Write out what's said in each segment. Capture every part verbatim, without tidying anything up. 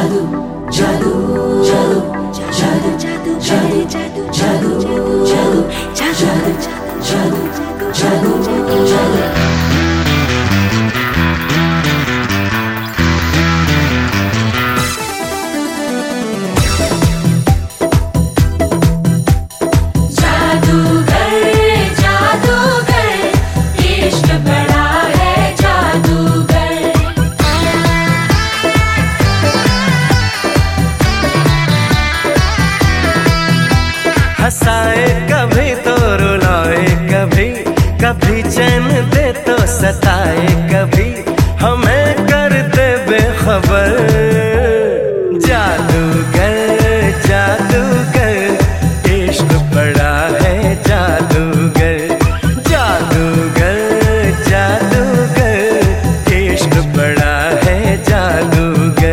जादू जादू जादू जादू जादू जादू जादू जादू जादू जादू जादू जादू जादू हंसाए कभी तो रुलाए, कभी कभी चैन दे तो सताए, कभी हमें कर दे बेखबर। जादूगर जादूगर इश्क बड़ा है जादूगर, जादूगर जादूगर इश्क बड़ा है जादूगर।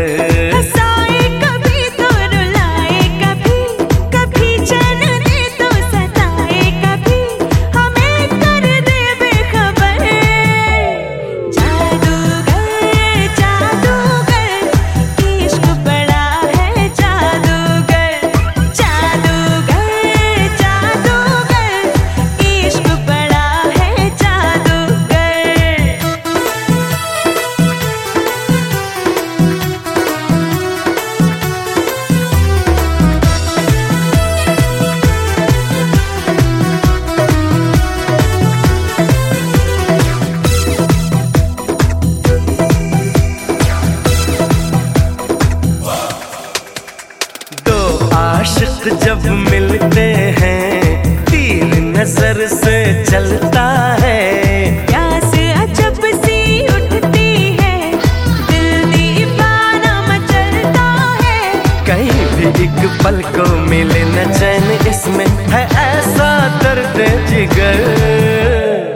आशिक जब मिलते हैं तीर नजर से चलता है, प्यास अजब सी उठती है, दिल दीवाना मचलता है। कहीं भी एक पल को मिले न चैन, इसमें है ऐसा दर्द जिगर।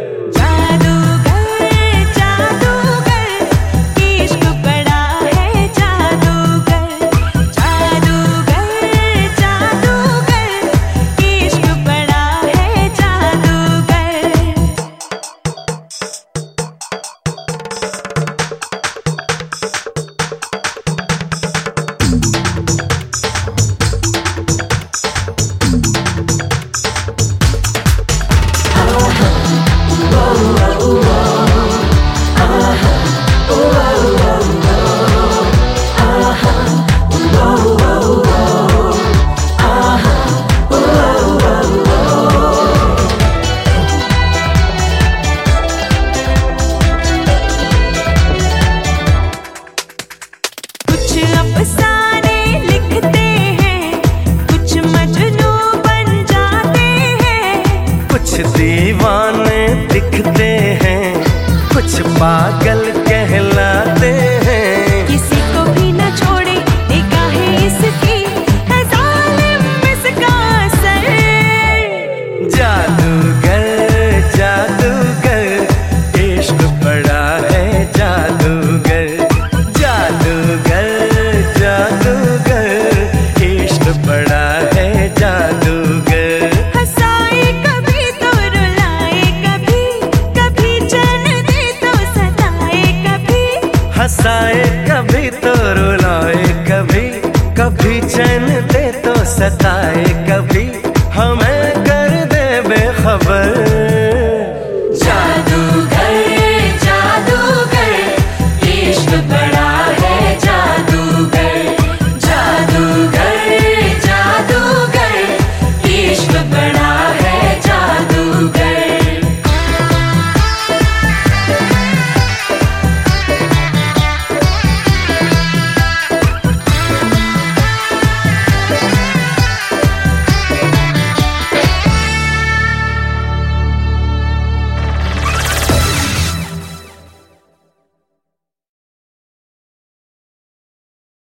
अफसाने लिखते हैं, कुछ मजनू बन जाते हैं, कुछ दीवाने दिखते हैं, कुछ पागल कहलाते हैं। किसी को भी न छोड़े निगाहें इसकी, है जालिम इसका असर। जादूगर जादूगर इश्क बड़ा है जादूगर, जादूगर जादूगर इश्क बड़ा है जादूगर। हंसाए कभी तो रुलाए, कभी कभी चैन दे तो सताए, कभी हंसाए कभी तो रुलाए, कभी कभी चैन दे तो सताए, कभी